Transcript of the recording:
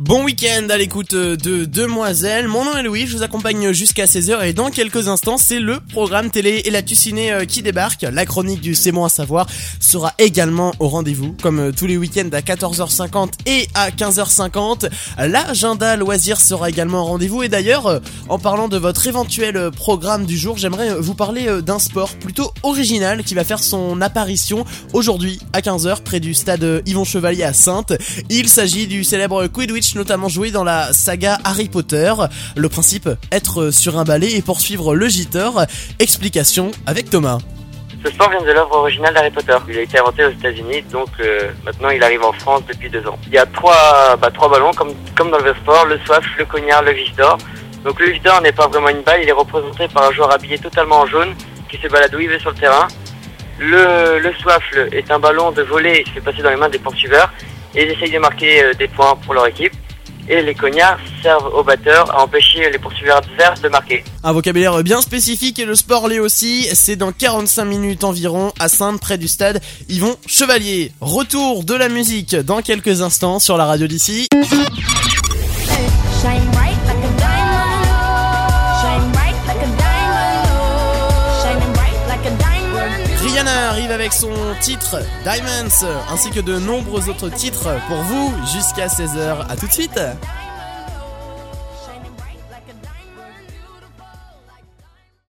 Bon week-end à l'écoute de Demoiselles, mon nom est Louis, je vous accompagne jusqu'à 16h et dans quelques instants c'est le programme télé et l'actu ciné qui débarque. La chronique du C'est bon à savoir sera également au rendez-vous comme tous les week-ends à 14h50 et à 15h50. L'agenda loisirs sera également au rendez-vous et d'ailleurs en parlant de votre éventuel programme du jour, j'aimerais vous parler d'un sport plutôt original qui va faire son apparition aujourd'hui à 15h près du stade Yvon Chevalier à Saintes. Il s'agit du célèbre Quidditch notamment joué dans la saga Harry Potter. Le principe, être sur un balai et poursuivre le giteur. Explication avec Thomas. Ce sport vient de l'œuvre originale d'Harry Potter. Il a été inventé aux États-Unis, donc maintenant il arrive en France depuis 2 ans. Il y a trois ballons comme dans le sport, le soif, le cognard, le Visdor. Donc le Visdor n'est pas vraiment une balle, il est représenté par un joueur habillé totalement en jaune qui se balade où il veut sur le terrain. Le soifle est un ballon de volée qui se fait passer dans les mains des poursuiveurs et ils essayent de marquer des points pour leur équipe. Et les cognards servent aux batteurs à empêcher les poursuiveurs adverses de marquer. Un vocabulaire bien spécifique et le sport l'est aussi. C'est dans 45 minutes environ à Saintes près du stade Yvon Chevalier. Retour de la musique dans quelques instants sur la radio d'ici. Rihanna arrive avec son titre Diamonds ainsi que de nombreux autres titres pour vous jusqu'à 16h. À tout de suite.